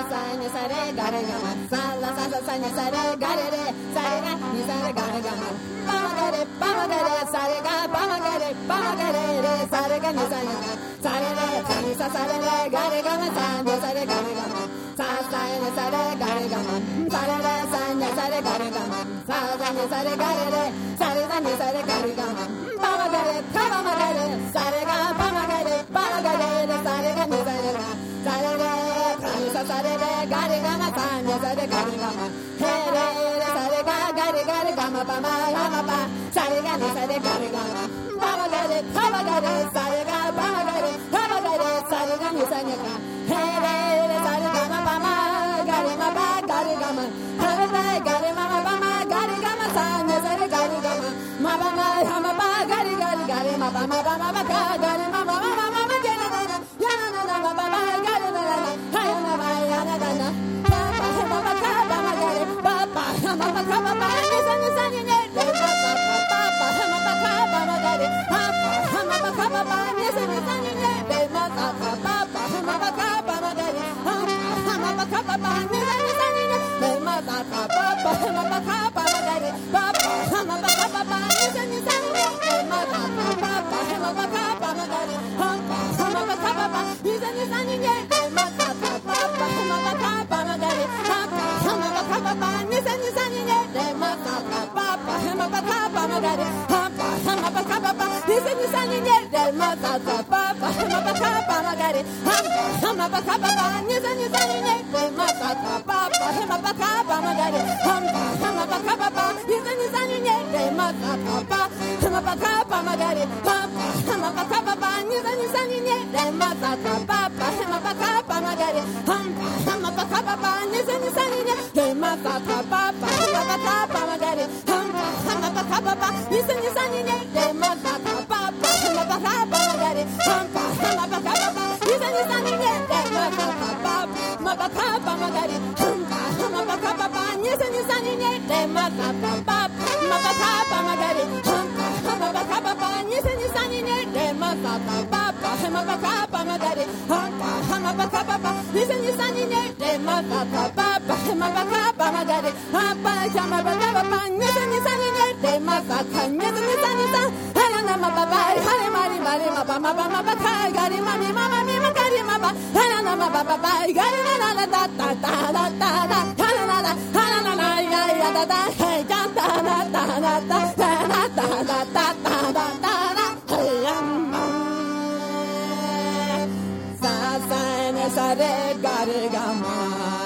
さにされガレガマさらさささにされガレレされがにされガレガマバマガレバマガレされがバマガレバマガレレされがにされされれさにさされれガレガマさにされガレガマささにされガレガマされれさにされガレガマささにされガレレされさにされガレガマバマガレカバマガレされがバマガレバマガレレされがにされがされれさにさされれガレガマさにされガレガマヘレレされがガレガレガマバマガマバされがにされガレガマバマガレカバガレされがバマガレカバガレされがにされがヘレレされガマバマガレマバガレガマハレレガレママバマガレガマさにされガレガママバマハマバガレガレガレマバマバマバガガレママママママゲラナナヤナナナマバマガレナナナハヤナマヤナナナババヘマバカバマガレババハマバカババニサニサニネレババハマバカバマガレババハマバカババニサニサニネレババババハマバカバマガレババハマバカババニサニサニネレババババハマバカバマガレババハマバカババニサニサニネレババババハマバカバマガレババハマバカババニサニサニネレババババハマバカバマガレババハマバカババニサニサニネレババババハマバカバマガレババハマバカババニサニサニネレババババハマバカバマガレババハマバカババニサニサニネレババババハマバカバマガレババハマバカババニサニサニネレバババハマバカバマガレババハマバカババニサニサニネレババババハマバカバマガレババハマバカババニサニサニネレババババハマバカバマガレババハマバカババニサニサニネレババババハマバカバマガレババハマバカババニサニサニネレババババハマバカバマガレババハマバカババニサニサニネレババババハマバカバマガレババハマバカババニサニサニネレババババハマバカバマガレババハマバカババニサニサニネレババババハマバカバマガレババハマバカババニサニサニネレババカニサニサニサハラナマババハレマリマリマバマバマバカガリマミママミマカリマバハラナマバババガリナナナダダダダダダハラナナハラナナヤヤダダヘイダダダダダダダダダダダダダヘヤンマンささねされガレガマ